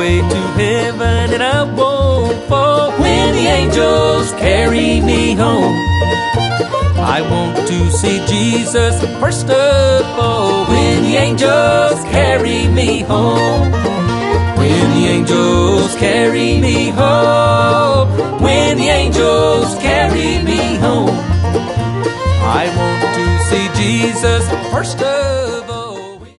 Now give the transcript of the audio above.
way to heaven and I won't fall. When the angels carry me home, I want to see Jesus first of all. When the angels carry me home, when the angels carry me home, when the angels carry me home, I want to see Jesus first of all.